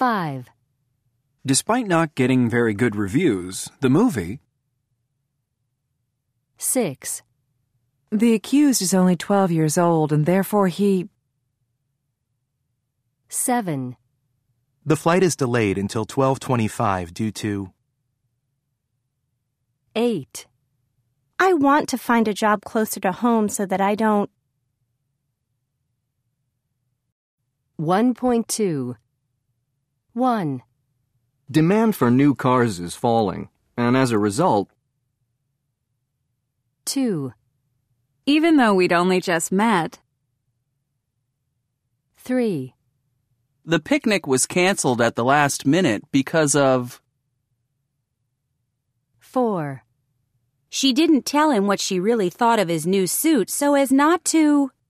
5. Despite not getting very good reviews, the movie... 6. The accused is only 12 years old, and therefore he... 7. The flight is delayed until 12:25 due to... 8. I want to find a job closer to home so that I don't... 1.2. 1. Demand for new cars is falling, and as a result... 2. Even though we'd only just met. 3. The picnic was canceled at the last minute because of... 4. She didn't tell him what she really thought of his new suit so as not to...